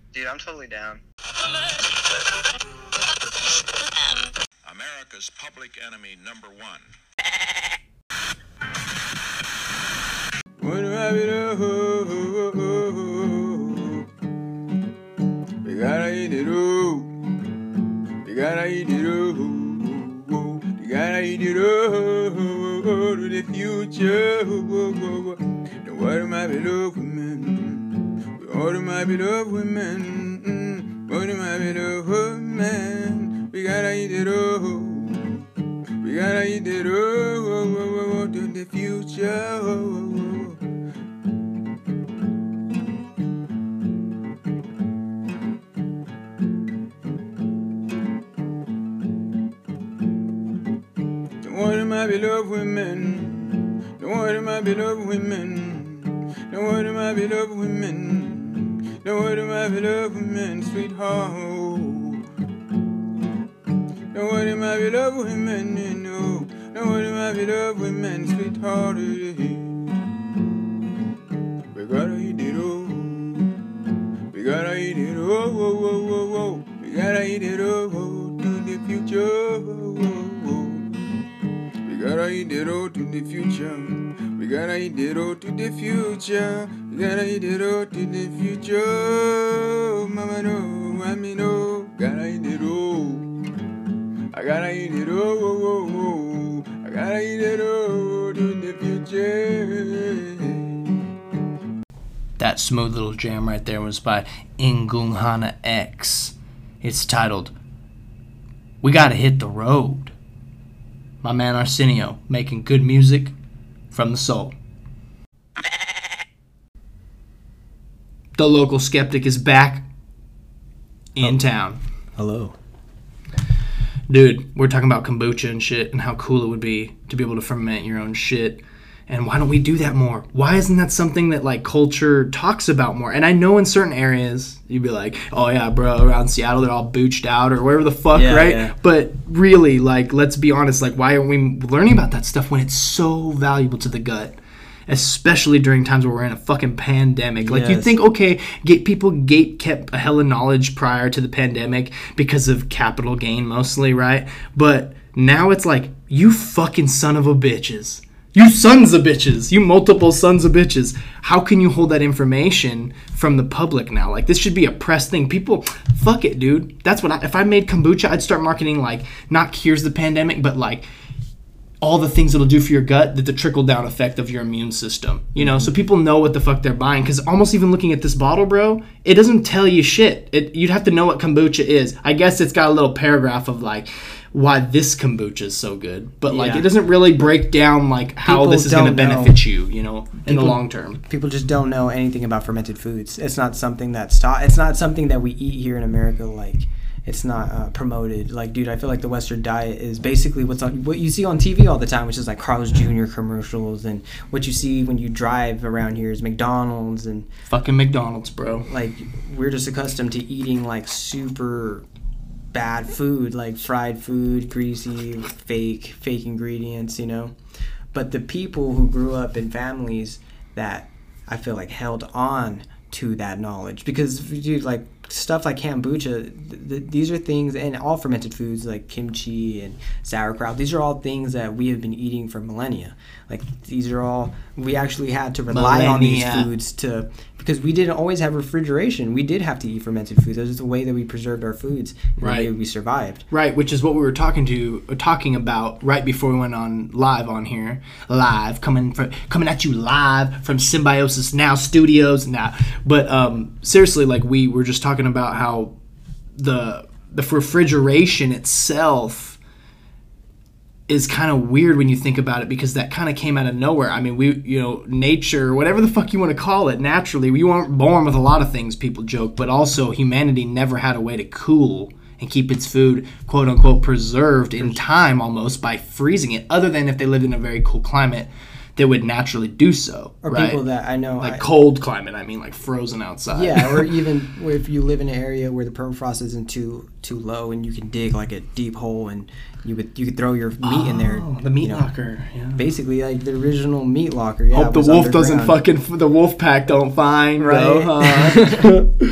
Dude, I'm totally down. America's public enemy number one. What do I do? We gotta eat it all. We gotta eat it all. We gotta eat it all to the future. The water might be love women. The water might be love women. Water might be love women. We gotta eat it all. We gotta eat it all to the future. Don't worry, my beloved women. Don't worry, my beloved women. Don't worry, my beloved women. Don't worry, my beloved women, sweetheart. Don't worry, my beloved women, you know. Don't worry, my beloved women, sweetheart. We gotta eat it all. We gotta eat it all. We gotta eat it all to the future. We gotta eat it all to the future. We gotta eat it all to the future. We gotta eat it all to the future. Mama no, mommy no. Gotta eat it all. I gotta eat it all. I gotta eat it all to the future. That smooth little jam right there was by Ingunghana X. It's titled, We Gotta Hit the Road. My man Arsenio making good music from the soul. The Local Skeptic is back in town. Hello. Dude, we're talking about kombucha and shit and how cool it would be to be able to ferment your own shit. And why don't we do that more? Why isn't that something that, like, culture talks about more? And I know in certain areas, you'd be like, oh, yeah, bro, around Seattle, they're all booched out or wherever the fuck, Yeah, right? yeah. But really, like, let's be honest, like, why aren't we learning about that stuff when it's so valuable to the gut? Especially during times where we're in a fucking pandemic. Like, Yes. you'd think, okay, people kept a hella knowledge prior to the pandemic because of capital gain mostly, right? But now it's like, you fucking son of a bitches. You sons of bitches. You multiple sons of bitches. How can you hold that information from the public now? Like, this should be a press thing. People, fuck it, dude. That's what if I made kombucha, I'd start marketing, like, not cures the pandemic, but, like, all the things it'll do for your gut, that the trickle-down effect of your immune system. You know, so people know what the fuck they're buying. Because almost even looking at this bottle, bro, it doesn't tell you shit. You'd have to know what kombucha is. I guess it's got a little paragraph of, like, why this kombucha is so good. But, like, Yeah. it doesn't really break down, like, how People this is going to don't know. benefit you, you know, in the People- long term. People just don't know anything about fermented foods. It's not something that's taught. It's not something that we eat here in America. Like, it's not promoted. Like, dude, I feel like the Western diet is basically what you see on TV all the time, which is like Carl's Jr. commercials, and what you see when you drive around here is McDonald's, and Fucking McDonald's, bro. like we're just accustomed to eating like super bad food, like fried food, greasy, fake ingredients, you know. But the people who grew up in families that I feel like held on to that knowledge, because dude, like stuff like kombucha, these are things, and all fermented foods like kimchi and sauerkraut, these are all things that we have been eating for millennia. Like, these are all, we actually had to rely on these Millennia. foods because we didn't always have refrigeration. We did have to eat fermented foods. That was the way that we preserved our foods, and Right. the way we survived. Right, which is what we were talking about right before we went on live on here. Live, coming at you live from Symbiosis Now Studios. Nah, but seriously, like, we were just talking about how the refrigeration itself is kind of weird when you think about it, because that kind of came out of nowhere. I mean, nature, whatever the fuck you want to call it, naturally, we weren't born with a lot of things, people joke, but also humanity never had a way to cool and keep its food, quote unquote, preserved in time almost by freezing it, other than if they lived in a very cool climate, they would naturally do so. Or right? people that I know, Like cold climate, I mean, like frozen outside. yeah, or even if you live in an area where the permafrost isn't too low, and you can dig like a deep hole, and you could throw your meat in there. Oh, the meat you know. locker. Yeah. Basically, like the original meat locker. Yeah, Hope the was wolf doesn't underground. the wolf pack don't find, Right. bro.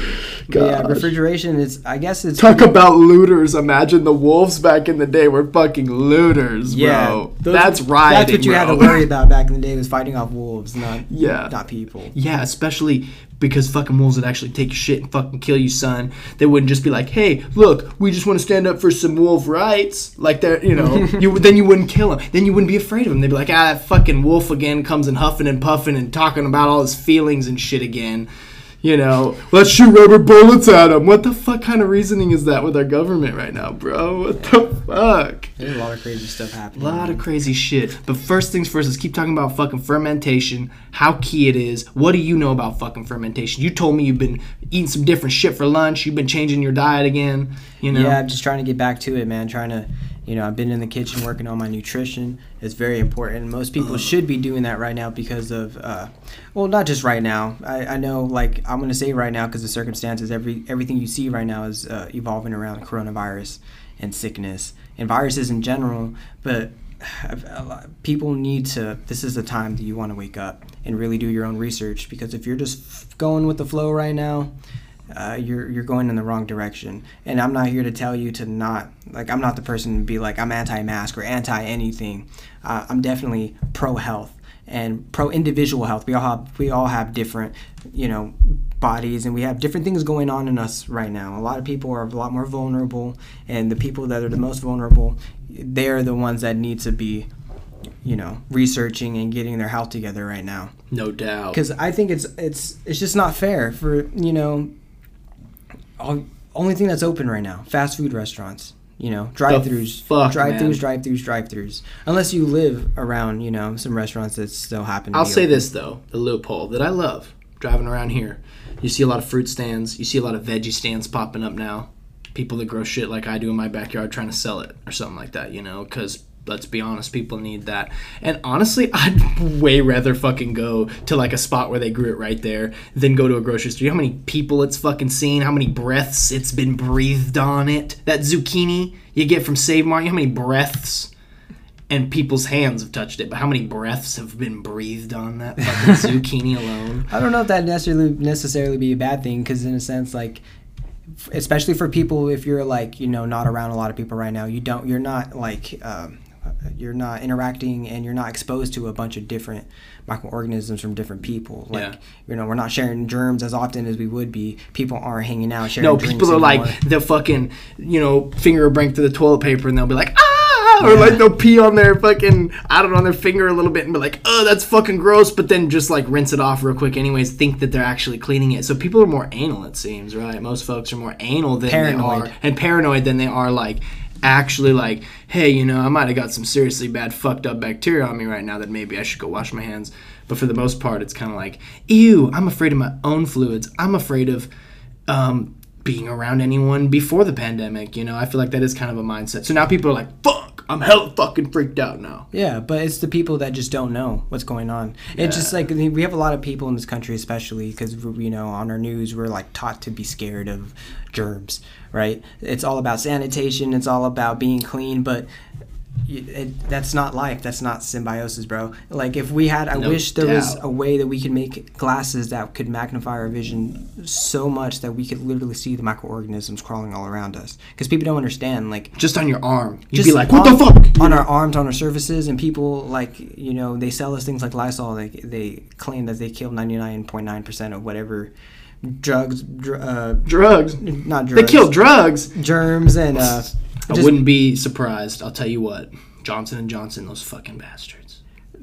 Yeah, gosh. refrigeration is, I guess it's... Talk about looters. Imagine the wolves back in the day were fucking looters, bro. That's rioting, That's what you had to bro. worry about back in the day, was fighting off wolves, not people. Yeah, especially because fucking wolves would actually take your shit and fucking kill you, son. They wouldn't just be like, hey, look, we just want to stand up for some wolf rights. Like, they're, you know, then you wouldn't kill him. Then you wouldn't be afraid of him. They'd be like, that fucking wolf again comes and huffing and puffing and talking about all his feelings and shit again. You know, let's shoot rubber bullets at him. What the fuck kind of reasoning is that with our government right now, bro? What the fuck? There's a lot of crazy stuff A happening. lot of crazy shit. But first things first, let's keep talking about fucking fermentation, how key it is. What do you know about fucking fermentation? You told me you've been eating some different shit for lunch. You've been changing your diet again, you know? Yeah, I'm just trying to get back to it, man. Trying to, I've been in the kitchen working on my nutrition. It's very important. Most people should be doing that right now because of, well, not just right now. I know, like, I'm going to say right now because the circumstances, everything you see right now is evolving around coronavirus and sickness and viruses in general. But people need to, this is the time that you want to wake up and really do your own research, because if you're just going with the flow right now, you're going in the wrong direction. And I'm not here to tell you to not, like, I'm not the person to be like, I'm anti-mask or anti-anything. I'm definitely pro-health and pro-individual health. We all have different, bodies, and we have different things going on in us right now. A lot of people are a lot more vulnerable, and the people that are the most vulnerable, they're the ones that need to be, researching and getting their health together right now. No doubt. Because I think it's just not fair for, only thing that's open right now, fast food restaurants, drive-throughs. Unless you live around, some restaurants that still happen to I'll be say open. this, though, the loophole that I love driving around here. You see a lot of fruit stands. You see a lot of veggie stands popping up now. People that grow shit like I do in my backyard trying to sell it or something like that, because let's be honest, people need that. And honestly, I'd way rather fucking go to like a spot where they grew it right there than go to a grocery store. You know how many people it's fucking seen? How many breaths it's been breathed on it? That zucchini you get from Save Mart, you know how many breaths and people's hands have touched it, but how many breaths have been breathed on that fucking zucchini alone? I don't know if that necessarily be a bad thing, because in a sense, like, especially for people, if you're like, not around a lot of people right now, you're not like, you're not interacting and you're not exposed to a bunch of different microorganisms from different people. Like, we're not sharing germs as often as we would be. People aren't hanging out sharing No, drinks people are anymore. like, they'll fucking, finger a break through the toilet paper and they'll be like, ah! Or like they'll pee on their fucking, I don't know, on their finger a little bit and be like, oh, that's fucking gross, but then just like rinse it off real quick anyways, think that they're actually cleaning it. So people are more anal, it seems, right? Most folks are more anal than Paranoid. they are, and paranoid than they are like, actually like, hey, I might have got some seriously bad fucked up bacteria on me right now that maybe I should go wash my hands. But for the most part, it's kind of like, ew, I'm afraid of my own fluids. I'm afraid of being around anyone before the pandemic. I feel like that is kind of a mindset. So now people are like, fuck, I'm hella fucking freaked out now. Yeah, but it's the people that just don't know what's going on. Yeah. It's just like, we have a lot of people in this country, especially because, on our news, we're like taught to be scared of germs, right? It's all about sanitation. It's all about being clean, but that's not life. That's not symbiosis, bro. Like, if we had, I wish there was a way that we could make glasses that could magnify our vision so much that we could literally see the microorganisms crawling all around us. Because people don't understand, like, Just on your arm. You'd just be like, what the fuck? On our arms, on our surfaces, and people, like, they sell us things like Lysol. They claim that they kill 99.9% of whatever drugs. Drugs. Not drugs. They kill drugs. Germs and I wouldn't be surprised. I'll tell you what. Johnson & Johnson, those fucking bastards.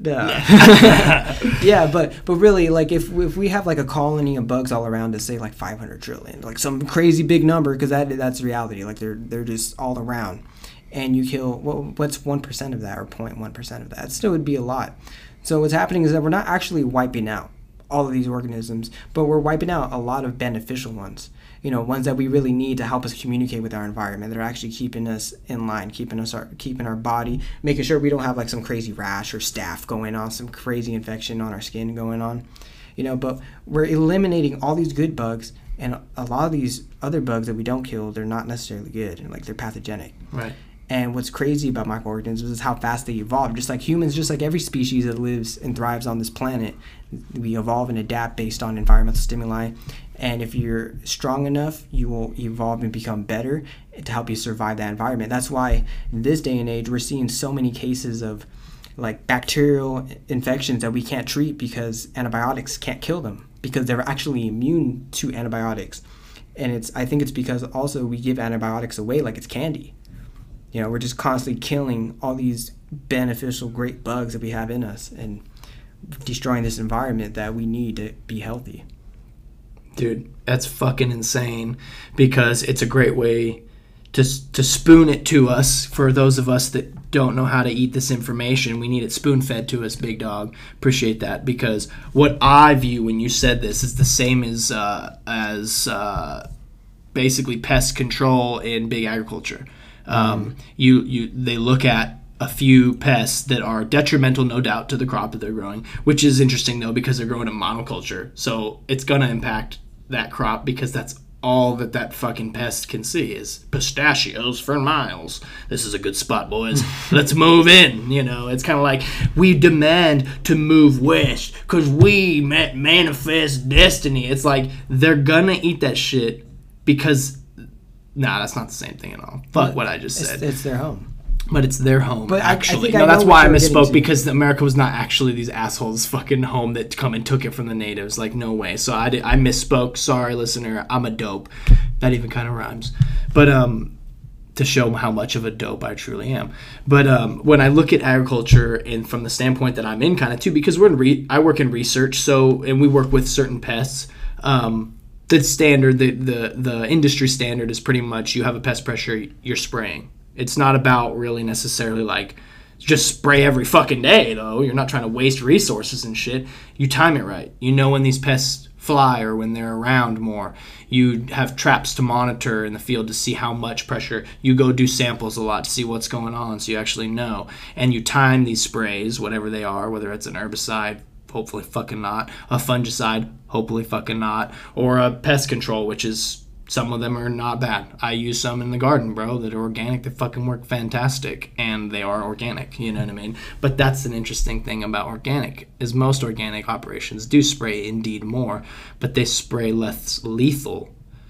Yeah, but really, like, if we have like a colony of bugs all around us, say like 500 trillion, like some crazy big number, because that's reality. Like, they're just all around, and you kill, what's 1% of that, or 0.1% of that? It still would be a lot. So what's happening is that we're not actually wiping out all of these organisms, but we're wiping out a lot of beneficial ones. Ones that we really need to help us communicate with our environment, that are actually keeping us in line, keeping our body, making sure we don't have like some crazy rash or staph going on, some crazy infection on our skin going on. But we're eliminating all these good bugs, and a lot of these other bugs that we don't kill, they're not necessarily good, and like, they're pathogenic. Right. And what's crazy about microorganisms is how fast they evolve. Just like humans, just like every species that lives and thrives on this planet, we evolve and adapt based on environmental stimuli. And if you're strong enough, you will evolve and become better to help you survive that environment. That's why in this day and age, we're seeing so many cases of like bacterial infections that we can't treat because antibiotics can't kill them, because they're actually immune to antibiotics. And I think it's because also we give antibiotics away like it's candy. You know, we're just constantly killing all these beneficial, great bugs that we have in us and destroying this environment that we need to be healthy. Dude, that's fucking insane, because it's a great way to spoon it to us. For those of us that don't know how to eat this information, we need it spoon-fed to us, big dog. Appreciate that, because what I view when you said this is the same as basically pest control in big agriculture. They look at a few pests that are detrimental, no doubt, to the crop that they're growing, which is interesting though, because they're growing a monoculture, so it's gonna impact that crop, because that's all that fucking pest can see is pistachios for miles. This is a good spot, boys. Let's move in. You know, it's kind of like we demand to move west because we manifest destiny. It's like they're gonna eat that shit because. Nah, that's not the same thing at all. Fuck what I just said. It's their home. But it's their home, but actually. I No, that's know why I what you're misspoke, getting to. because America was not actually these assholes' fucking home that come and took it from the natives. Like, no way. So I misspoke. Sorry, listener. I'm a dope. That even kind of rhymes. But to show how much of a dope I truly am. But when I look at agriculture, and from the standpoint that I'm in kind of too, because I work in research, and we work with certain pests. The standard, the industry standard is pretty much you have a pest pressure, you're spraying. It's not about really necessarily like just spray every fucking day, though. You're not trying to waste resources and shit. You time it right. You know when these pests fly or when they're around more. You have traps to monitor in the field to see how much pressure. You go do samples a lot to see what's going on, so you actually know. And you time these sprays, whatever they are, whether it's an herbicide, hopefully fucking not, a fungicide, hopefully fucking not, or a pest control, which is, some of them are not bad. I use some in the garden, bro, that are organic, that fucking work fantastic, and they are organic, you know what I mean? But that's an interesting thing about organic, is most organic operations do spray indeed more, but they spray less lethal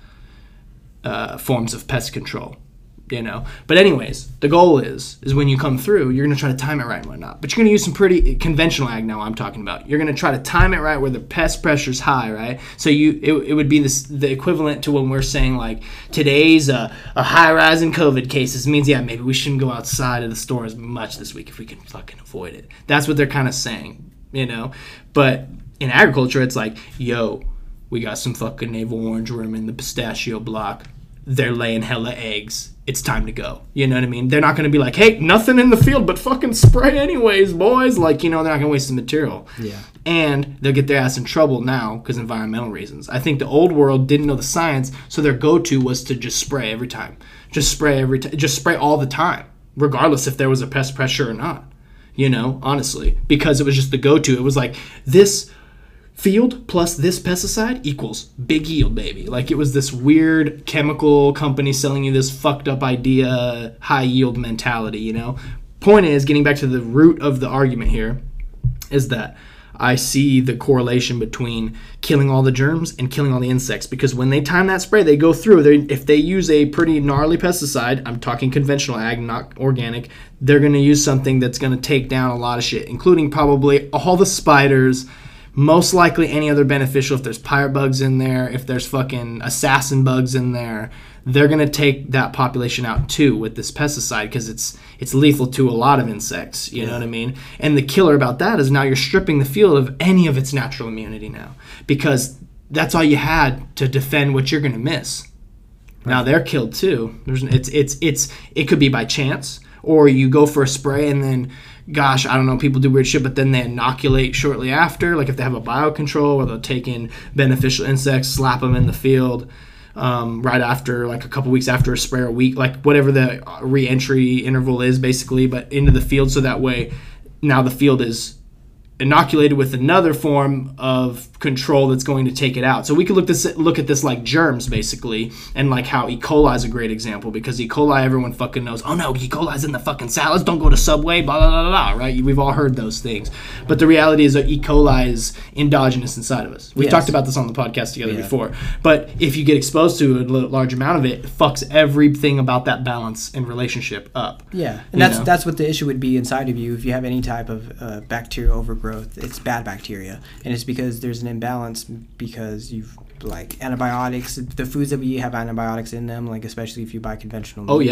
forms of pest control. You know, but anyways, the goal is when you come through, you're gonna try to time it right and whatnot. But you're gonna use some pretty conventional ag now. I'm talking about. You're gonna try to time it right where the pest pressure's high, right? So it would be the equivalent to when we're saying like today's a high rise in COVID cases means maybe we shouldn't go outside of the store as much this week if we can fucking avoid it. That's what they're kind of saying, you know. But in agriculture, it's like, yo, we got some fucking navel orange worm in the pistachio block. They're laying hella eggs. It's time to go. You know what I mean? They're not going to be like, hey, nothing in the field but fucking spray anyways, boys. Like, you know, they're not going to waste the material. Yeah. And they'll get their ass in trouble now because environmental reasons. I think the old world didn't know the science, so their go-to was to just spray every time. Just spray all the time, regardless if there was a pest pressure or not. You know, honestly. Because it was just the go-to. It was like, this field plus this pesticide equals big yield, baby. Like, it was this weird chemical company selling you this fucked up idea, high yield mentality, you know? Point is, getting back to the root of the argument here, is that I see the correlation between killing all the germs and killing all the insects, because when they time that spray, they go through. If they use a pretty gnarly pesticide, I'm talking conventional ag, not organic, they're going to use something that's going to take down a lot of shit, including probably all the spiders, most likely any other beneficial. If there's pirate bugs in there, if there's fucking assassin bugs in there, they're going to take that population out too with this pesticide, because it's lethal to a lot of insects, you know what I mean? And the killer about that is now you're stripping the field of any of its natural immunity now, because that's all you had to defend what you're going to miss. Right. Now they're killed too. It could be by chance, or you go for a spray and then, gosh, I don't know, people do weird shit, but then they inoculate shortly after, like if they have a biocontrol, or they'll take in beneficial insects, slap them in the field right after, like a couple weeks after a spray, or a week, like whatever the re-entry interval is basically, but into the field, so that way now the field is inoculated with another form of control that's going to take it out. So we could look at this like germs, basically, and like how E. coli is a great example, because E. coli, everyone fucking knows, oh no, E. coli's in the fucking salads, don't go to Subway, blah, blah, blah, blah, right? We've all heard those things. But the reality is that E. coli is endogenous inside of us. We've talked about this on the podcast together before. But if you get exposed to a large amount of it, it fucks everything about that balance and relationship up. Yeah, and that's what the issue would be inside of you if you have any type of bacterial overgrowth. It's bad bacteria, and it's because there's an imbalance because you've like antibiotics. The foods that we eat have antibiotics in them, like especially if you buy conventional meat.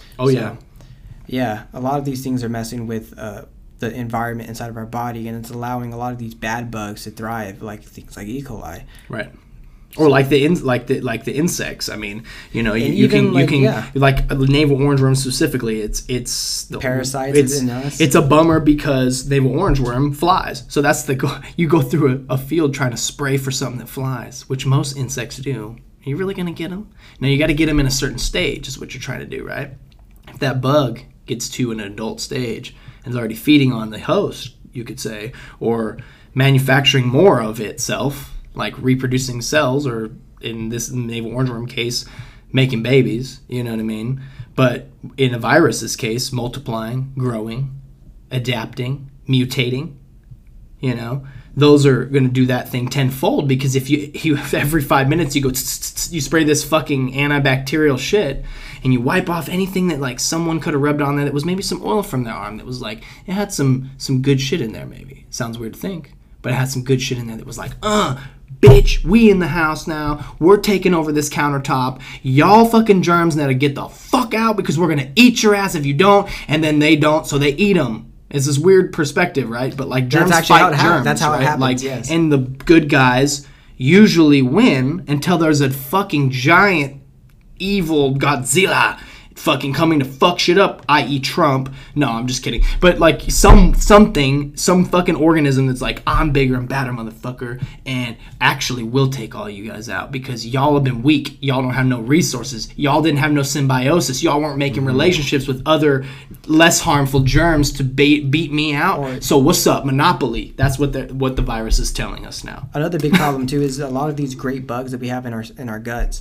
Yeah, a lot of these things are messing with the environment inside of our body, and it's allowing a lot of these bad bugs to thrive, like things like E. coli. Right. Or like the insects. I mean, you know, you can like navel orangeworm specifically. It's the parasites in us. It's a bummer because navel orangeworm flies. So that's you go through a field trying to spray for something that flies, which most insects do. Are you really gonna get them? No, you got to get them in a certain stage. Is what you're trying to do, right? If that bug gets to an adult stage and is already feeding on the host, you could say, or manufacturing more of itself, like reproducing cells, or in this navel orangeworm case, making babies, you know what I mean? But in a virus's case, multiplying, growing, adapting, mutating, you know, those are going to do that thing tenfold, because if you every 5 minutes you you spray this fucking antibacterial shit and you wipe off anything that like someone could have rubbed on that was maybe some oil from their arm that was like, it had some good shit in there maybe. Sounds weird to think, but it had some good shit in there that was like, bitch, we in the house now. We're taking over this countertop. Y'all fucking germs now to get the fuck out, because we're going to eat your ass if you don't. And then they don't, so they eat them. It's this weird perspective, right? But like germs fight germs. That's how it happens, like, yes. And the good guys usually win until there's a fucking giant evil Godzilla fucking coming to fuck shit up, i.e. Trump. No, I'm just kidding. But like some fucking organism that's like, I'm bigger and badder, motherfucker, and actually will take all you guys out because y'all have been weak. Y'all don't have no resources. Y'all didn't have no symbiosis. Y'all weren't making relationships with other less harmful germs to beat me out. So what's up, monopoly? That's what the virus is telling us now. Another big problem too is a lot of these great bugs that we have in our guts.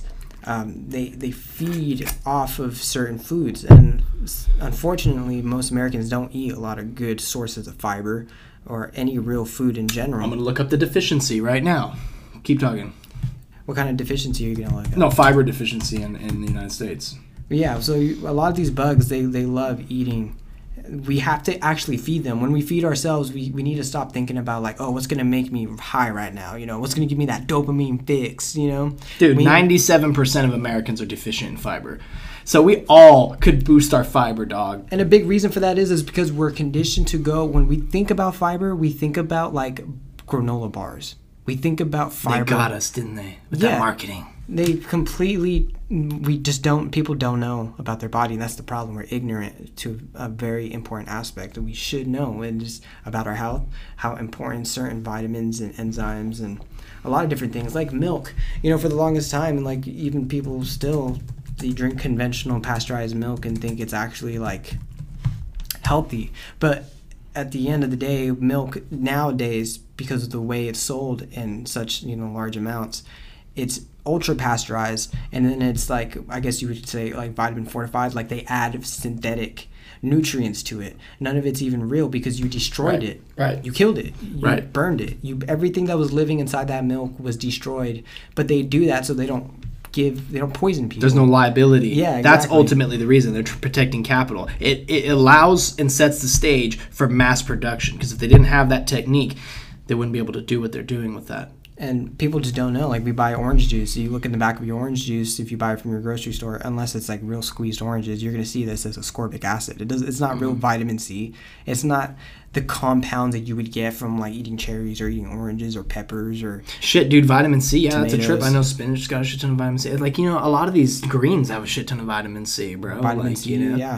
They feed off of certain foods, and unfortunately most Americans don't eat a lot of good sources of fiber or any real food in general. I'm going to look up the deficiency right now. Keep talking. What kind of deficiency are you going to look up? No, fiber deficiency in the United States. Yeah, so a lot of these bugs, they love eating. We have to actually feed them. When we feed ourselves, we need to stop thinking about like, oh, what's going to make me high right now? You know, what's going to give me that dopamine fix, you know? Dude, 97% of Americans are deficient in fiber. So we all could boost our fiber, dog. And a big reason for that is because we're conditioned to go, when we think about fiber, we think about like granola bars. We think about fiber. They got us, didn't they? With that marketing. They people don't know about their body, and that's the problem. We're ignorant to a very important aspect that we should know, and just about our health, how important certain vitamins and enzymes and a lot of different things, like milk, you know, for the longest time, and like even people still, they drink conventional pasteurized milk and think it's actually like healthy. But at the end of the day, milk nowadays, because of the way it's sold in such, you know, large amounts, it's ultra pasteurized, and then it's like, I guess you would say like vitamin fortified, like they add synthetic nutrients to it. None of it's even real because you destroyed it. Right. You killed it. You burned it. Everything that was living inside that milk was destroyed. But they do that so they don't poison people. There's no liability. Yeah, exactly. That's ultimately the reason. They're protecting capital. It allows and sets the stage for mass production, because if they didn't have that technique, they wouldn't be able to do what they're doing with that. And people just don't know. Like, we buy orange juice. You look in the back of your orange juice, if you buy it from your grocery store, unless it's like real squeezed oranges, you're going to see this as ascorbic acid. It's not real vitamin C. It's not the compounds that you would get from like eating cherries or eating oranges or peppers or shit, dude. Vitamin C, yeah, tomatoes. That's a trip. I know spinach got a shit ton of vitamin C. Like, you know, a lot of these greens have a shit ton of vitamin C, bro. Vitamin like, C, you know? yeah.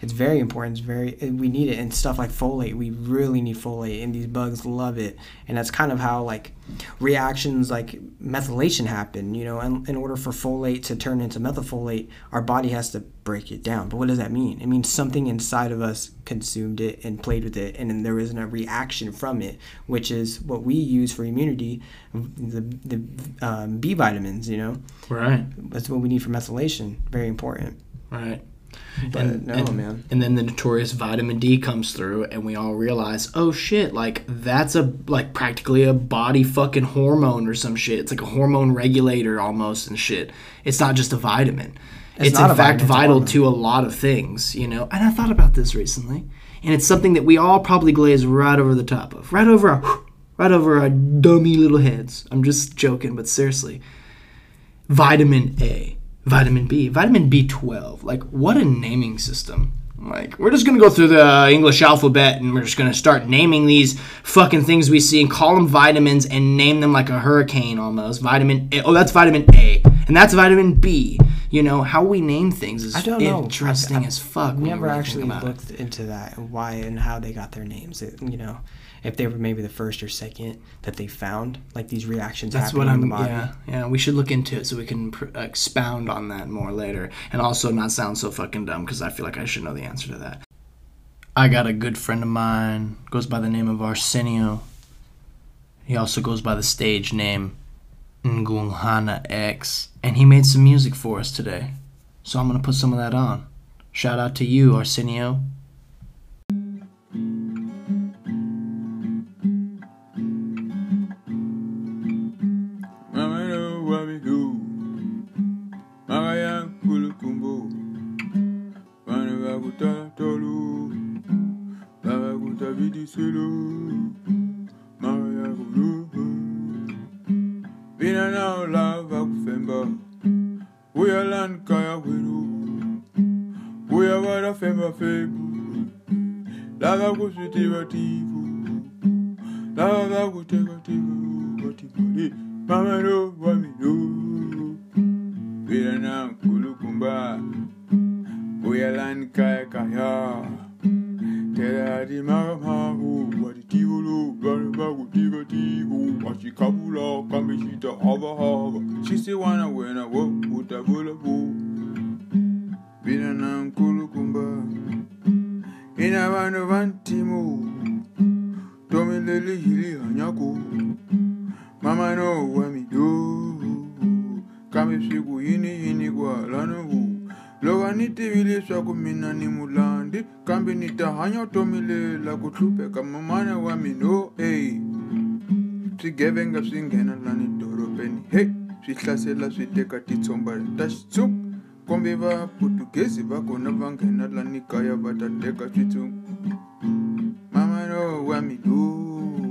It's very important. We need it. And stuff like folate, we really need folate, and these bugs love it. And that's kind of how like reactions like methylation happen. You know, and in order for folate to turn into methylfolate, our body has to break it down. But what does that mean? It means something inside of us consumed it and played with it, and then there isn't a reaction from it, which is what we use for immunity, the B vitamins. You know, Right. that's what we need for methylation. Very important. Right. But man. And then the notorious vitamin D comes through, and we all realize, oh shit, like that's practically a body fucking hormone or some shit. It's like a hormone regulator almost and shit. It's not just a vitamin. It's not in a fact vitamin, it's a vital hormone. to a lot of things, you know. And I thought about this recently, and it's something that we all probably glaze right over the top of, right over our dummy little heads. I'm just joking, but seriously, vitamin A. Vitamin B, vitamin B12. Like, what a naming system. Like, we're just going to go through the English alphabet and we're just going to start naming these fucking things we see and call them vitamins and name them like a hurricane almost. Vitamin A. Oh, that's vitamin A. And that's vitamin B. You know, how we name things is I don't know. interesting as fuck. when you Never really actually think about it. looked into that and why and how they got their names. You know, if they were maybe the first or second that they found, like these reactions That's happening what in the I'm. body. Yeah. We should look into it so we can expound on that more later, and also not sound so fucking dumb because I feel like I should know the answer to that. I got a good friend of mine, goes by the name of Arsenio. He also goes by the stage name Ngulhana X, and he made some music for us today, so I'm gonna put some of that on. Shout out to you, Arsenio. Mama know what we do. Mama yang kulu kumbu. Mana baguta tolu. Baba guta vidi selu. Mama yang kulu. Bina na lava kufemba. Uya lan kaya wiru. Uya wada femba febu. Lava kusitiva tivu. Lava kuteka tivu. Batibali. Mama know what we do. Bina na kulukumba. Uya lan kaya kaya. Tera di mahu. Wadi tivulu. Bana bagu tiva tivu. Washi kabula. Kamishita hava hava. She still wanna win a wo. Uta bula boo. Bina na kulukumba. Ina vano vantimu. Tomi leli hili hanyaku. Mama know what me do. Kami siku yini kwa lanu. Loga niti vile swaku mina ni mulandi. Kambi nita hanya tomile la kutlupe kama mana wa me know. Hey. Si gevenga singena lani doro peni. Hey. Si klasela si teka titsomba tashitsum. Kombi va Portuguese va kona vangena lani kaya vata teka tsitsum. Mama know what me do.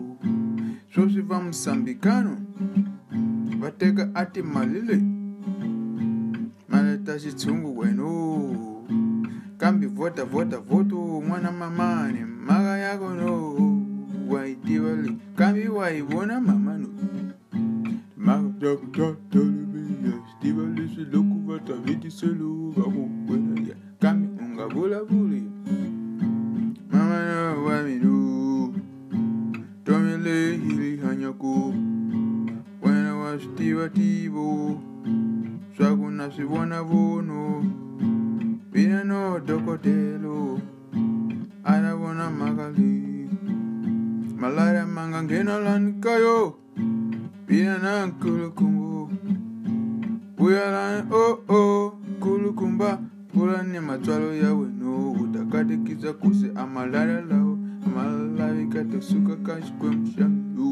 So si va msambikano vateka ati malile maleta xitshungu wenu kambi voto mwana mamani maga yako no waitivali kambi waivona mamano maga takutatalibiya stivali siloku vataviti selu vakuwena ya kambi ungavulabuli mama no wamidu Tomile hili hanyaku. When I was tivo. Swagu nasi wana vono. Bina no dokotelo. Ada wana magali. Malaria mangangena lankayo. Bina na kulukumbu. Uyalan kulukumba. Pula ni matwalo ya weno. Utakati kiza kuse amalaria lao. Malawi kate suka kashkwemsha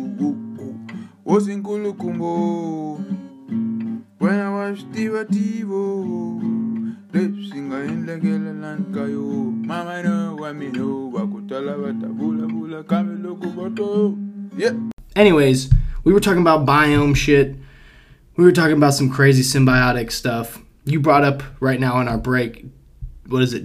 Wosinkulu kumbo When I was tivo Singa inlegele lankayo Mama no wamino Wakutala watabula Kamilo kuboto Yeah. Anyways, we were talking about biome shit. We were talking about some crazy symbiotic stuff. You brought up right now in our break, what is it?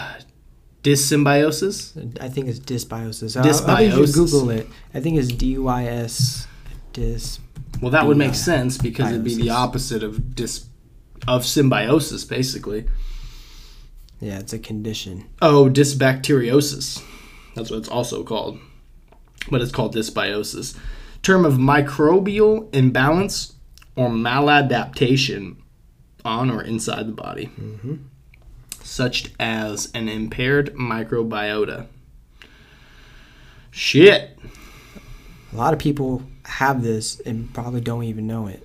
Dyssymbiosis? I think it's dysbiosis. Dysbiosis. I think you should Google it. I think it's DYS. Well, that would make sense because it'd be the Biosis. opposite of symbiosis, basically. Yeah, it's a condition. Oh, dysbacteriosis. That's what it's also called. But it's called dysbiosis. Term of microbial imbalance or maladaptation on or inside the body. Such as an impaired microbiota. Shit. A lot of people have this and probably don't even know it.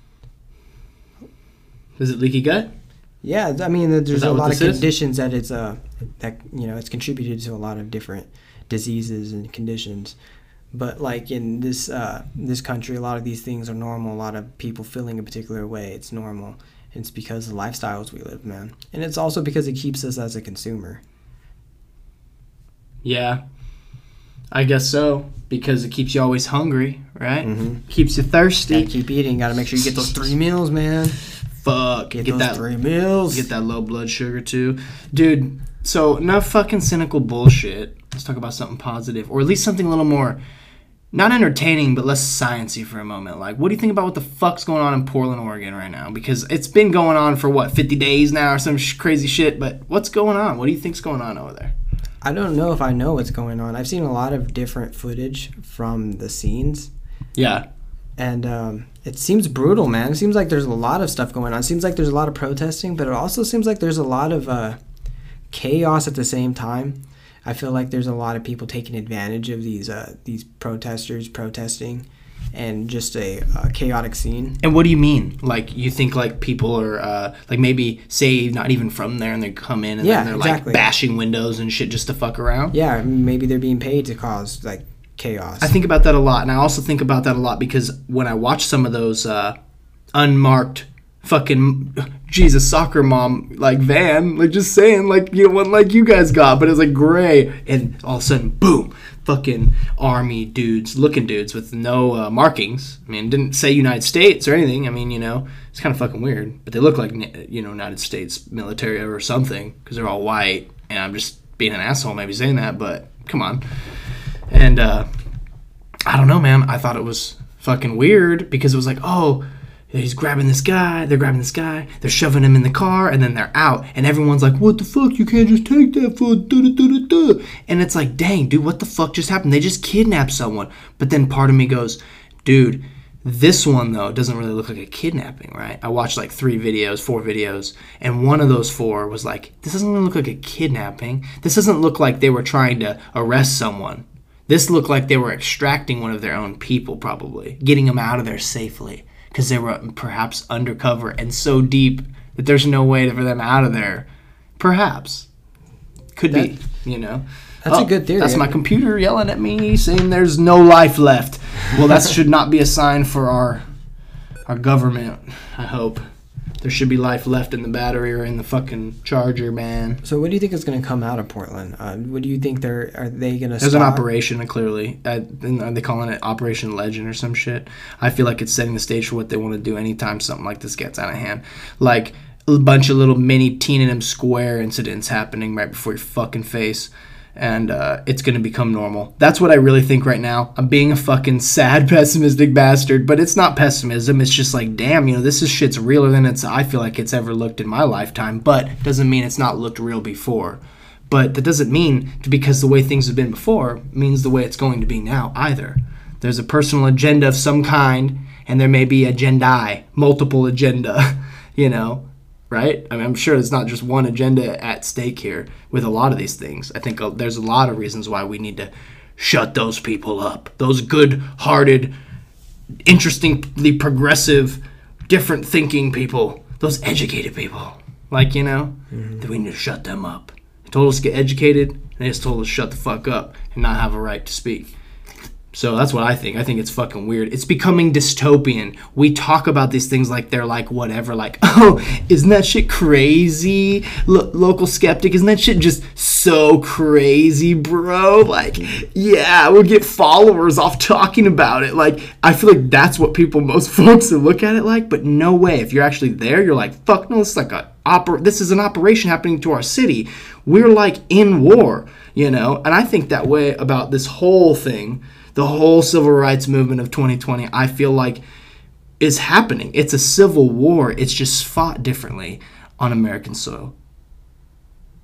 Is it leaky gut? Yeah, I mean, there's that a what lot of this is? conditions that it's contributed to a lot of different diseases and conditions. But like in this country, a lot of these things are normal. A lot of people feeling a particular way, it's normal. And it's because of the lifestyles we live, man. And it's also because it keeps us as a consumer. Yeah. I guess so. Because it keeps you always hungry, right? Keeps you thirsty. Gotta keep eating. Gotta make sure you get those 3 meals, man. Fuck. Get those 3 meals. Get that low blood sugar too. Dude, so enough fucking cynical bullshit. Let's talk about something positive. Or at least something a little more, not entertaining, but less sciencey for a moment. Like, what do you think about what the fuck's going on in Portland, Oregon right now? Because it's been going on for, 50 days now or some crazy shit. But what's going on? What do you think's going on over there? I don't know if I know what's going on. I've seen a lot of different footage from the scenes. Yeah. And it seems brutal, man. It seems like there's a lot of stuff going on. It seems like there's a lot of protesting, but it also seems like there's a lot of chaos at the same time. I feel like there's a lot of people taking advantage of these protesters protesting and just a chaotic scene. And what do you mean? Like, you think, like, people are, like, maybe, say, not even from there, and they come in, and then they're, exactly. like, bashing windows and shit just to fuck around? Yeah, maybe they're being paid to cause, like, chaos. I think about that a lot, and I also think about that a lot because when I watch some of those unmarked fucking Jesus soccer mom like van, like just saying, like, you know, one like you guys got, but it's like gray, and all of a sudden, boom, fucking army dudes, looking dudes with no markings. I mean, didn't say United States or anything. I mean, you know, it's kind of fucking weird, but they look like, you know, United States military or something because they're all white, and I'm just being an asshole maybe saying that, but come on. And I don't know, man. I thought it was fucking weird because it was like, oh, he's grabbing this guy. They're grabbing this guy. They're shoving him in the car, and then they're out. And everyone's like, what the fuck? You can't just take that for da-da-da-da-da. And it's like, dang, dude, what the fuck just happened? They just kidnapped someone. But then part of me goes, dude, this one, though, doesn't really look like a kidnapping, right? I watched like 4 videos, and one of those 4 was like, this doesn't really look like a kidnapping. This doesn't look like they were trying to arrest someone. This looked like they were extracting one of their own people, probably, getting them out of there safely because they were perhaps undercover and so deep that there's no way for them out of there. Perhaps. Could be, you know. That's a good theory. That's my computer yelling at me saying there's no life left. Well, that should not be a sign for our government, I hope. There should be life left in the battery or in the fucking charger, man. So what do you think is going to come out of Portland? What do you think are they going to There's an operation, clearly. Are they calling it Operation Legend or some shit? I feel like it's setting the stage for what they want to do anytime something like this gets out of hand. Like a bunch of little mini Tiananmen Square incidents happening right before your fucking face. And it's going to become normal. That's what I really think right now. I'm being a fucking sad, pessimistic bastard, but it's not pessimism. It's just like, damn, you know, this shit's realer than I feel like it's ever looked in my lifetime, but doesn't mean it's not looked real before. But that doesn't mean because the way things have been before means the way it's going to be now either. There's a personal agenda of some kind, and there may be multiple agenda, you know. Right? I mean, I'm sure it's not just one agenda at stake here with a lot of these things. I think there's a lot of reasons why we need to shut those people up. Those good-hearted, interestingly progressive, different-thinking people. Those educated people. Like, you know, that we need to shut them up. They told us to get educated, and they just told us to shut the fuck up and not have a right to speak. So that's what I think. I think it's fucking weird. It's becoming dystopian. We talk about these things like they're like whatever. Like, oh, isn't that shit crazy? Local skeptic, isn't that shit just so crazy, bro? Like, yeah, we'll get followers off talking about it. Like, I feel like that's what most folks look at it like. But no way. If you're actually there, you're like, fuck no, this is like this is an operation happening to our city. We're like in war, you know? And I think that way about this whole thing. The whole civil rights movement of 2020, I feel like, is happening. It's a civil war. It's just fought differently on American soil.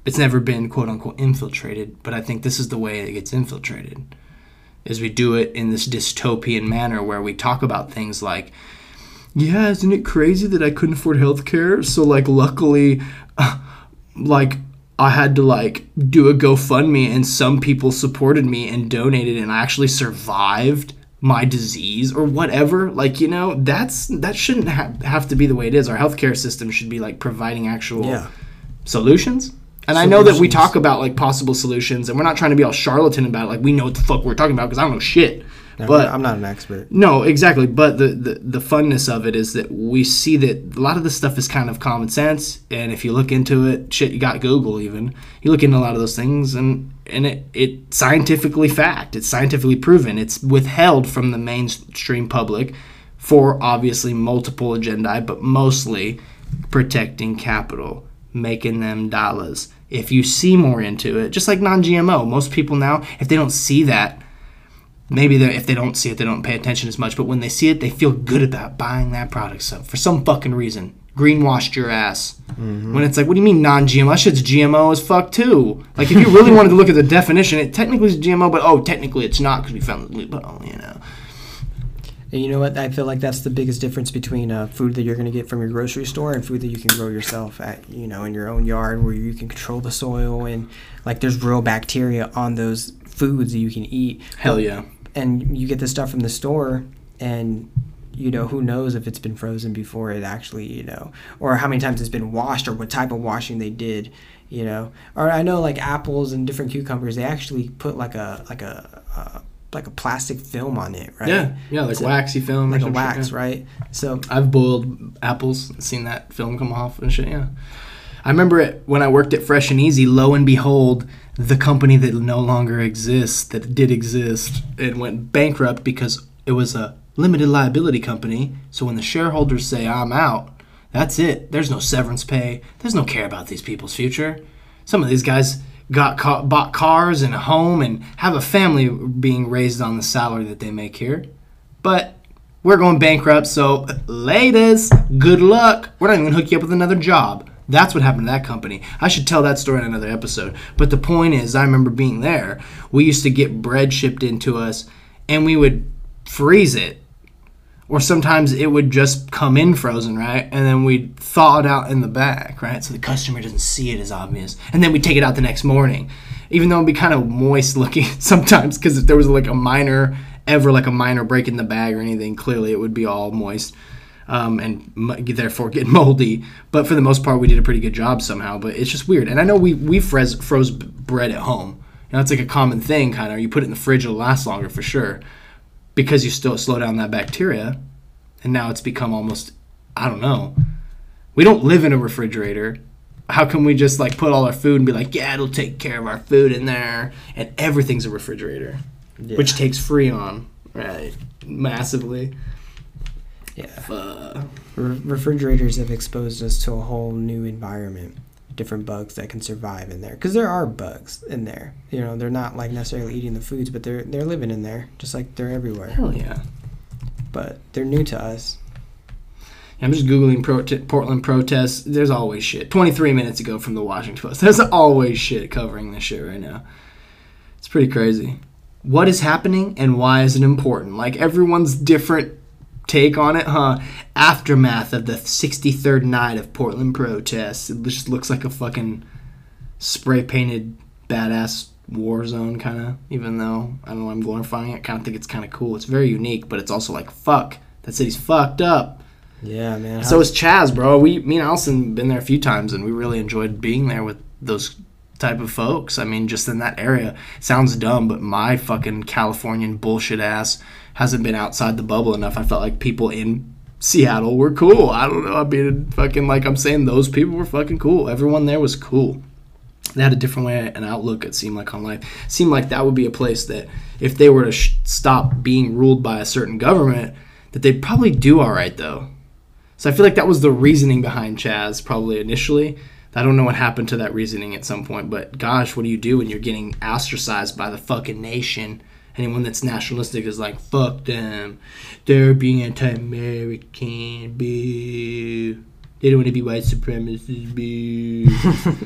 it's never been quote unquote infiltrated, but I think this is the way it gets infiltrated. Is we do it in this dystopian manner where we talk about things like, yeah, isn't it crazy that I couldn't afford healthcare? So like luckily like I had to like do a GoFundMe and some people supported me and donated and I actually survived my disease or whatever. Like, you know, that shouldn't have to be the way it is. Our healthcare system should be like providing actual solutions. And I know that we talk about like possible solutions and we're not trying to be all charlatan about it. Like we know what the fuck we're talking about because I don't know shit. No, but I'm not an expert. No, exactly. But the funness of it is that we see that a lot of this stuff is kind of common sense. And if you look into it, shit, you got Google even. You look into a lot of those things and it's scientifically fact. It's scientifically proven. It's withheld from the mainstream public for obviously multiple agendae, but mostly protecting capital, making them dollars. If you see more into it, just like non-GMO, most people now, if they don't see that, maybe if they don't see it, they don't pay attention as much. But when they see it, they feel good about buying that product. So for some fucking reason, greenwashed your ass. Mm-hmm. When it's like, what do you mean non-GMO? That shit's GMO as fuck too. Like if you really wanted to look at the definition, it technically is GMO, but technically it's not because we found the loophole, you know. And you know what? I feel like that's the biggest difference between food that you're going to get from your grocery store and food that you can grow yourself at, you know, in your own yard where you can control the soil and like there's real bacteria on those foods that you can eat. Hell yeah. And you get this stuff from the store and, you know, who knows if it's been frozen before it actually, you know, or how many times it's been washed or what type of washing they did, you know. Or I know like apples and different cucumbers, they actually put like a plastic film on it, right? Yeah, like waxy film. Like a wax, shit, right? So I've boiled apples, seen that film come off and shit, yeah. I remember it when I worked at Fresh and Easy, lo and behold, the company that no longer exists, that did exist, it went bankrupt because it was a limited liability company. So when the shareholders say, I'm out, that's it. There's no severance pay. There's no care about these people's future. Some of these guys bought cars and a home and have a family being raised on the salary that they make here. But we're going bankrupt, so ladies, good luck. We're not even going to hook you up with another job. That's what happened to that company. I should tell that story in another episode. But the point is, I remember being there. We used to get bread shipped into us, and we would freeze it. Or sometimes it would just come in frozen, right? And then we'd thaw it out in the back, right? So the customer doesn't see it as obvious. And then we'd take it out the next morning. Even though it'd be kind of moist looking sometimes, because if there was like a minor break in the bag or anything, clearly it would be all moist. And therefore get moldy. But for the most part, we did a pretty good job somehow. But it's just weird. And I know we froze bread at home. You know, it's like a common thing, kind of. You put it in the fridge, it'll last longer for sure. Because you still slow down that bacteria. And now it's become almost, I don't know. We don't live in a refrigerator. How can we just like put all our food and be like, yeah, it'll take care of our food in there. And everything's a refrigerator. Yeah. Which takes Freon, right? Massively. Yeah. Refrigerators have exposed us to a whole new environment. Different bugs that can survive in there. Because there are bugs in there. You know, they're not like necessarily eating the foods, but they're living in there. Just like they're everywhere. Hell yeah. But they're new to us. I'm just Googling Portland protests. There's always shit. 23 minutes ago from the Washington Post. There's always shit covering this shit right now. It's pretty crazy. What is happening and why is it important? Like everyone's different take on it, huh? Aftermath of the 63rd night of Portland protests. It just looks like a fucking spray-painted badass war zone, kind of, even though I don't know, I'm glorifying it. I kind of think it's kind of cool. It's very unique, but it's also like, fuck, that city's fucked up. Yeah, man. So is Chaz, bro. Me and Allison been there a few times, and we really enjoyed being there with those type of folks. I mean, just in that area. Sounds dumb, but my fucking Californian bullshit ass hasn't been outside the bubble enough. I felt like people in Seattle were cool. I don't know. I mean, fucking like I'm saying, those people were fucking cool. Everyone there was cool. They had a different way, an outlook, it seemed like, on life. It seemed like that would be a place that if they were to stop being ruled by a certain government, that they'd probably do all right, though. So I feel like that was the reasoning behind Chaz, probably initially. I don't know what happened to that reasoning at some point, but gosh, what do you do when you're getting ostracized by the fucking nation? Anyone that's nationalistic is like, fuck them. They're being anti-American, boo. They don't want to be white supremacists, boo.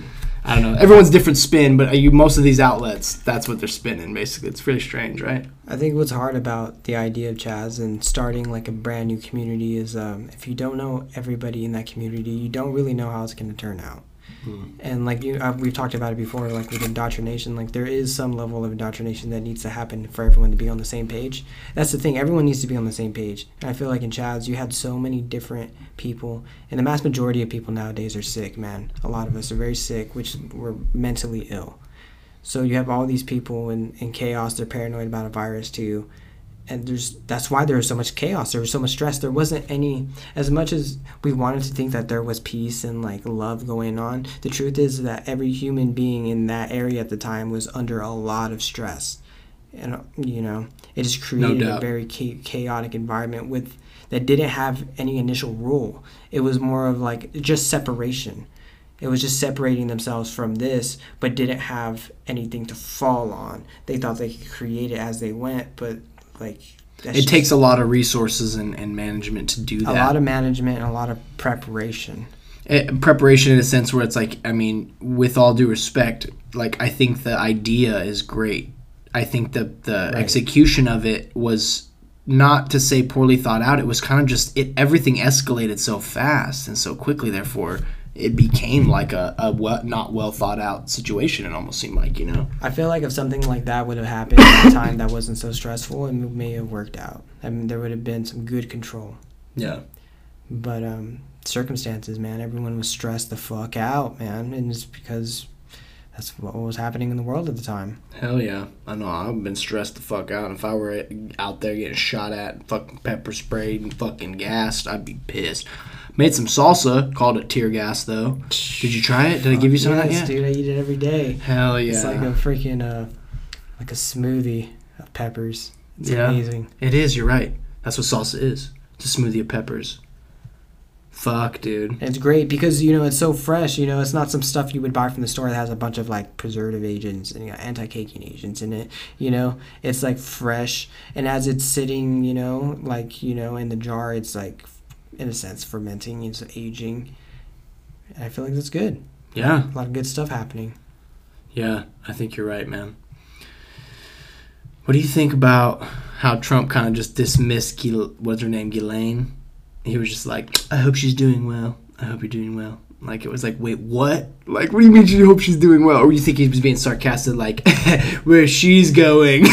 I don't know. Everyone's different spin, but most of these outlets, that's what they're spinning, basically. It's really strange, right? I think what's hard about the idea of Chaz and starting like a brand new community is if you don't know everybody in that community, you don't really know how it's going to turn out. And like we've talked about it before, like with indoctrination, like there is some level of indoctrination that needs to happen for everyone to be on the same page. That's the thing, everyone needs to be on the same page. And I feel like in Chaz, you had so many different people, and the mass majority of people nowadays are sick, man. A lot of us are very sick, which we're mentally ill. So you have all these people in chaos, they're paranoid about a virus too. And that's why there was so much chaos. There was so much stress. There wasn't any, as much as we wanted to think that there was peace and like love going on, the truth is that every human being in that area at the time was under a lot of stress. And, you know, it just created a very chaotic environment that didn't have any initial rule. It was more of like just separation. It was just separating themselves from this, but didn't have anything to fall on. They thought they could create it as they went, but like it takes a lot of resources and management to do that. A lot of management and a lot of preparation. Preparation in a sense where it's like, I mean, with all due respect, like I think the idea is great. I think the execution of it was not to say poorly thought out. It was kind of just everything escalated so fast and so quickly. Therefore, it became like a not well thought out situation. It almost seemed like, you know. I feel like if something like that would have happened at a time that wasn't so stressful, it may have worked out. I mean, there would have been some good control. Yeah. But circumstances, man, everyone was stressed the fuck out, man, and it's because that's what was happening in the world at the time. Hell yeah. I know. I've been stressed the fuck out. If I were out there getting shot at, fucking pepper sprayed and fucking gassed, I'd be pissed. Made some salsa, called it tear gas, though. Did you try it? Did I give you some of that yet? Dude, I eat it every day. Hell yeah. It's like a freaking, like a smoothie of peppers. It's amazing. It is, you're right. That's what salsa is. It's a smoothie of peppers. Fuck, dude. And it's great because, you know, it's so fresh. You know, it's not some stuff you would buy from the store that has a bunch of, like, preservative agents and anti-caking agents in it. You know, it's, like, fresh. And as it's sitting, you know, like, you know, in the jar, it's, like, in a sense, fermenting, it's aging. I feel like that's good. Yeah. A lot of good stuff happening. Yeah, I think you're right, man. What do you think about how Trump kind of just dismissed, what's her name, Ghislaine? He was just like, I hope she's doing well. I hope you're doing well. Like, it was like, wait, what? Like, what do you mean you hope she's doing well? Or you think he was being sarcastic, like, where she's going?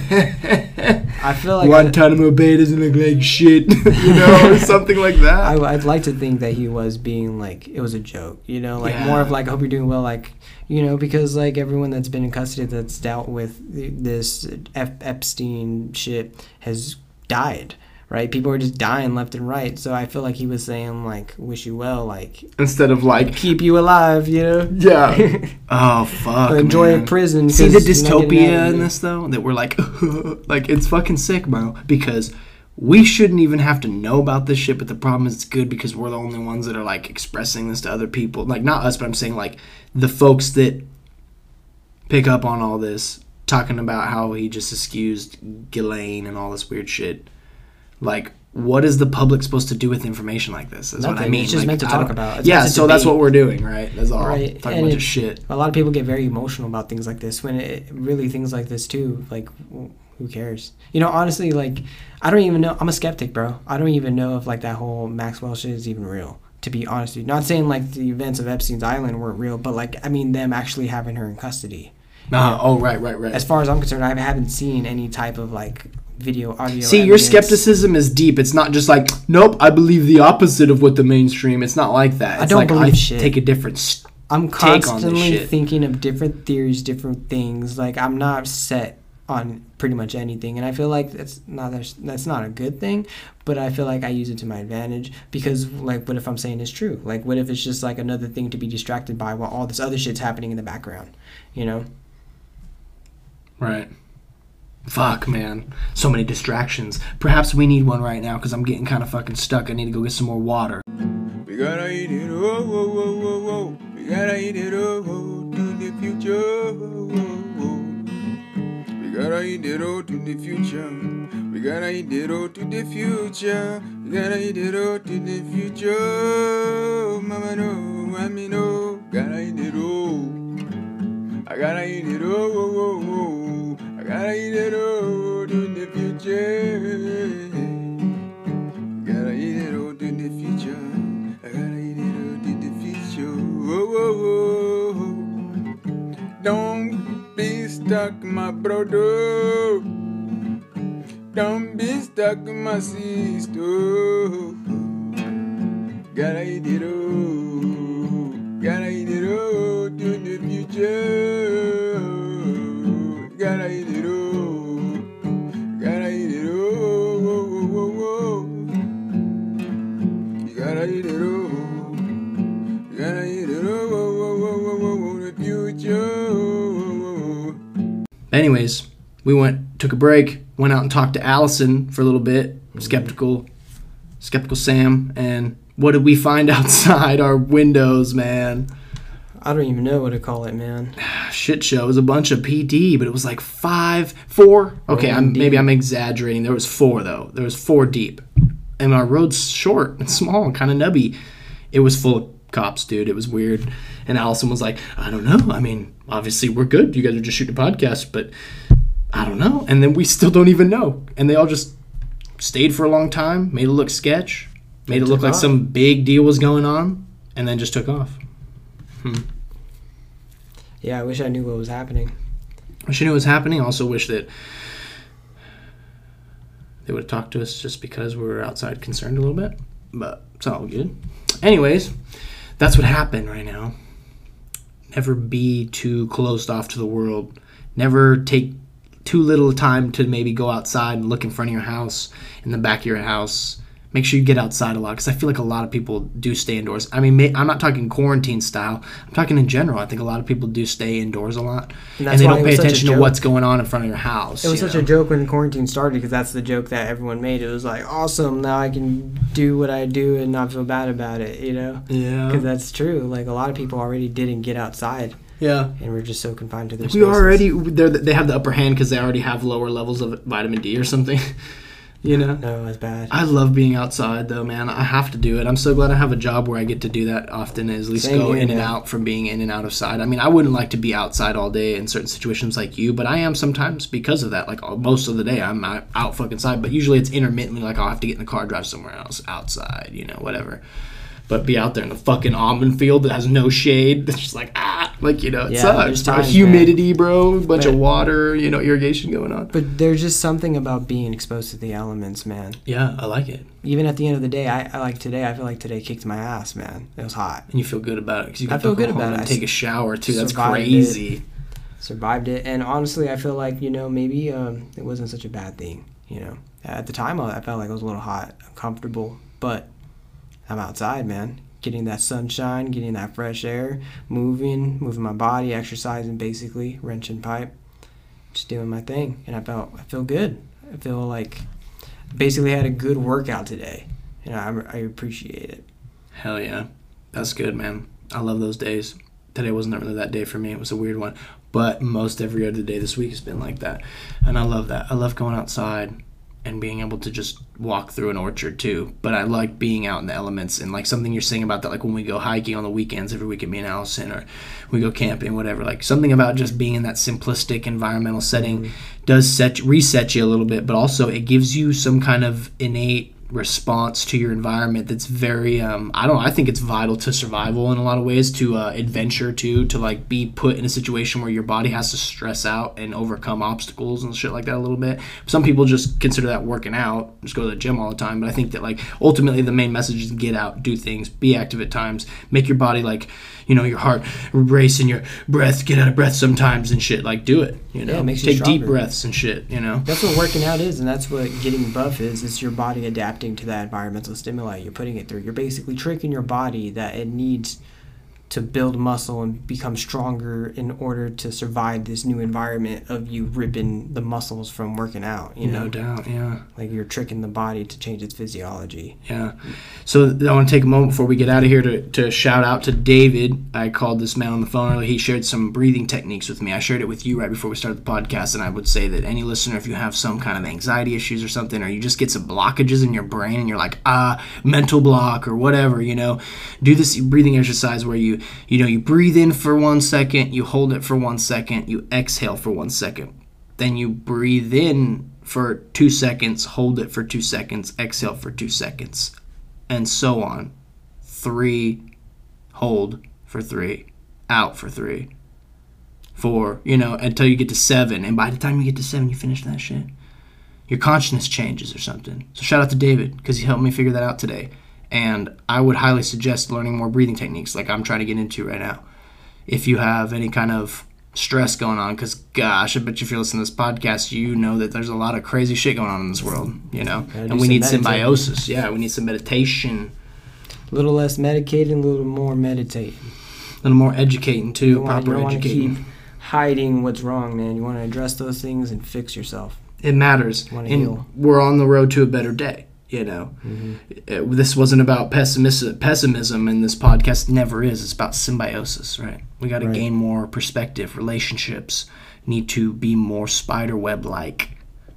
I feel like Guantanamo Bay doesn't look like shit, you know, or something like that. I'd like to think that he was being like, it was a joke, you know, like more of like, I hope you're doing well, like, you know, because like everyone that's been in custody that's dealt with this Epstein shit has died. Right? People are just dying left and right. So I feel like he was saying, like, wish you well, like... Instead of, like... Keep you alive, you know? Yeah. Oh, fuck, enjoy a prison. See the dystopia in this, though? That we're like... like, it's fucking sick, bro. Because we shouldn't even have to know about this shit, but the problem is it's good because we're the only ones that are, like, expressing this to other people. Like, not us, but I'm saying, like, the folks that pick up on all this, talking about how he just excused Ghislaine and all this weird shit. Like, what is the public supposed to do with information like this? Is what I mean. It's just like, meant to talk about. It's yeah, so that's what we're doing, right? That's all. Right. Talking a bunch of shit. A lot of people get very emotional about things like this. When it really things like this too, like, who cares? You know, honestly, like, I don't even know. I'm a skeptic, bro. I don't even know if like that whole Maxwell shit is even real. To be honest with you, not saying like the events of Epstein's Island weren't real, but like, I mean, them actually having her in custody. Oh, right. As far as I'm concerned, I haven't seen any type of like video, audio. See, evidence. Your skepticism is deep. It's not just like, nope, I believe the opposite of what the mainstream. It's not like that. It's I don't like, believe shit. Take a different I'm take on this constantly shit. thinking of different theories, different things. Like, I'm not set on pretty much anything, and I feel like that's not a good thing, but I feel like I use it to my advantage because, like, what if I'm saying it's true? Like, what if it's just like another thing to be distracted by while all this other shit's happening in the background, you know? Right. Fuck, man. So many distractions. Perhaps we need one right now because I'm getting kind of fucking stuck. I need to go get some more water. We gotta eat it, oh, oh, oh, oh, oh. We gotta eat it, oh, oh, to the future, oh, oh, oh. We gotta eat it, oh, to the future. We gotta eat it, oh, to the future. We gotta eat it, oh, to the future. Mama, no, mommy, no. Gotta eat it, oh. gotta eat it all. I gotta eat it all in the future. Gotta eat it all in the future. I gotta eat it all in the future. Don't be stuck, my brother. Don't be stuck, my sister. Gotta eat it all. Gotta eat it all in the future. Gotta eat it all. Gotta eat it all. You gotta eat it all. You gotta eat it all in the future. Anyways, we took a break, went out and talked to Allison for a little bit. Skeptical Sam, and what did we find outside our windows, man? I don't even know what to call it, man. Shit show. It was a bunch of PD, but it was like 4. Okay, maybe I'm exaggerating. There was 4 though. There was 4 deep, and our road's short and small and kind of nubby. It was full of cops, dude. It was weird. And Allison was like, I don't know. I mean, obviously we're good. You guys are just shooting a podcast, but I don't know. And then we still don't even know. And they all just stayed for a long time, made it look sketch, made it look like some big deal was going on, and then just took off. Yeah, I wish I knew what was happening. Wish I knew what was happening. I also wish that they would have talked to us just because we were outside concerned a little bit. But it's all good. Anyways, that's what happened right now. Never be too closed off to the world. Never take too little time to maybe go outside and look in front of your house, in the back of your house. Make sure you get outside a lot, because I feel like a lot of people do stay indoors. I mean, I'm not talking quarantine style. I'm talking in general. I think a lot of people do stay indoors a lot, and they don't pay attention to what's going on in front of your house. It was such a joke when quarantine started, because that's the joke that everyone made. It was like, awesome, now I can do what I do and not feel bad about it, you know? Yeah. Because that's true. Like, a lot of people already didn't get outside. Yeah. And we're just so confined to their spaces. They have the upper hand because they already have lower levels of vitamin D or something. You know? No, it's bad. I love being outside, though, man. I have to do it. I'm so glad I have a job where I get to do that often, at least go in and out from being in and out of side. I mean, I wouldn't like to be outside all day in certain situations like you, but I am sometimes because of that. Like, most of the day, I'm out fucking side, but usually it's intermittently, like, I'll have to get in the car, drive somewhere else outside, you know, whatever. But be out there in the fucking almond field that has no shade. It's just like, it sucks. Times, humidity, man. Bro, a bunch of water, irrigation going on. But there's just something about being exposed to the elements, man. Yeah, I like it. Even at the end of the day, I feel like today kicked my ass, man. It was hot. And you feel good about it, because you I feel good about it. Take a shower, too. That's crazy. Survived it. And honestly, I feel like, maybe it wasn't such a bad thing, At the time, I felt like it was a little hot, uncomfortable, but I'm outside, man, getting that sunshine, getting that fresh air, moving my body, exercising, basically, wrenching pipe, just doing my thing. And I feel good. I feel like basically had a good workout today, and I appreciate it. Hell yeah. That's good, man. I love those days. Today wasn't really that day for me. It was a weird one. But most every other day this week has been like that. And I love that. I love going outside and being able to just walk through an orchard too. But I like being out in the elements, and like something you're saying about that, like when we go hiking on the weekends every weekend, me and Allison, or we go camping, whatever, like something about just being in that simplistic environmental setting does reset you a little bit, but also it gives you some kind of innate response to your environment that's very I think it's vital to survival in a lot of ways, to adventure too, to like be put in a situation where your body has to stress out and overcome obstacles and shit like that a little bit. Some people just consider that working out, just go to the gym all the time, but I think that like ultimately the main message is get out, do things, be active at times, make your body like, your heart race and your breath get out of breath sometimes and shit, like do it, Yeah, it makes take you stronger. Deep breaths and shit, That's what working out is, and that's what getting buff is. It's your body adapting to that environmental stimuli you're putting it through. You're basically tricking your body that it needs to build muscle and become stronger in order to survive this new environment of you ripping the muscles from working out, No doubt, yeah. Like you're tricking the body to change its physiology. Yeah. So I want to take a moment before we get out of here to shout out to David. I called this man on the phone earlier. He shared some breathing techniques with me. I shared it with you right before we started the podcast, and I would say that any listener, if you have some kind of anxiety issues or something, or you just get some blockages in your brain and you're like, mental block or whatever, do this breathing exercise where you you breathe in for 1 second, you hold it for 1 second, you exhale for 1 second. Then you breathe in for 2 seconds, hold it for 2 seconds, exhale for 2 seconds, and so on. 3, hold for 3, out for 3, 4, until you get to 7. And by the time you get to 7, you finish that shit, your consciousness changes or something. So shout out to David, because he helped me figure that out today. And I would highly suggest learning more breathing techniques like I'm trying to get into right now. If you have any kind of stress going on, because gosh, I bet you if you're listening to this podcast, you know that there's a lot of crazy shit going on in this world, and we need symbiosis. Yeah, we need some meditation. A little less medicating, a little more meditating. A little more educating too, you proper don't want to educating. keep hiding what's wrong, man. You want to address those things and fix yourself. It matters. You want to And heal. we're on the road to a better day. This wasn't about pessimism, and this podcast never is. It's about symbiosis, right? We got to Right. gain more perspective. Relationships need to be more spiderweb-like,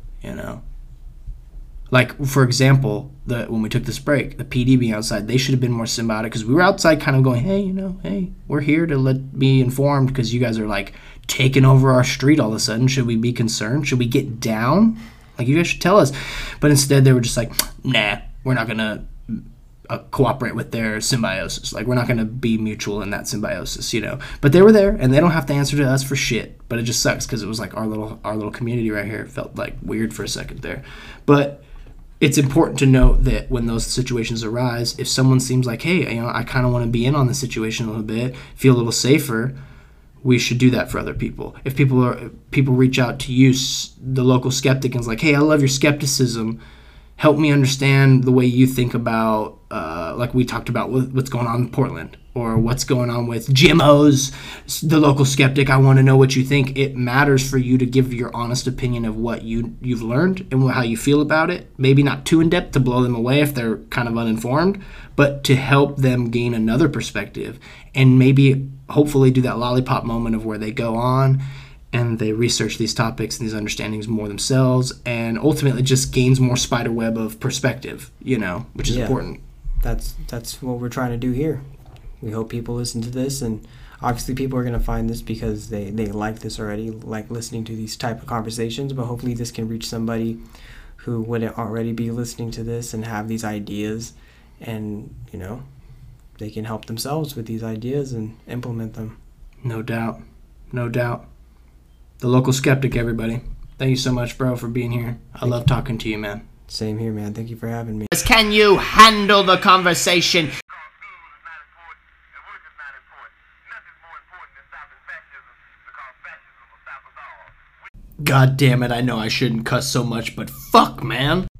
Like, for example, when we took this break, the PD being outside, they should have been more symbiotic because we were outside kind of going, hey, we're here to be informed because you guys are, like, taking over our street all of a sudden. Should we be concerned? Should we get down? Like, you guys should tell us. But instead, they were just like, nah, we're not going to cooperate with their symbiosis. Like, we're not going to be mutual in that symbiosis, But they were there, and they don't have to answer to us for shit. But it just sucks because it was like our little community right here. It felt, like, weird for a second there. But it's important to note that when those situations arise, if someone seems like, hey, I kind of want to be in on the situation a little bit, feel a little safer, we should do that for other people. If people reach out to you, the local skeptic, and is like, hey, I love your skepticism. Help me understand the way you think about, like we talked about, what's going on in Portland or what's going on with GMOs. The local skeptic, I want to know what you think. It matters for you to give your honest opinion of what you've learned and how you feel about it. Maybe not too in-depth to blow them away if they're kind of uninformed, but to help them gain another perspective and maybe hopefully do that lollipop moment of where they go on and they research these topics and these understandings more themselves and ultimately just gains more spider web of perspective, which is important. That's what we're trying to do here. We hope people listen to this, and obviously people are going to find this because they like this already, like listening to these type of conversations, but hopefully this can reach somebody who wouldn't already be listening to this and have these ideas, and, they can help themselves with these ideas and implement them. No doubt. The local skeptic, everybody. Thank you so much, bro, for being here. I love talking to you, man. Same here, man. Thank you for having me. Can you handle the conversation? God damn it, I know I shouldn't cuss so much, but fuck, man.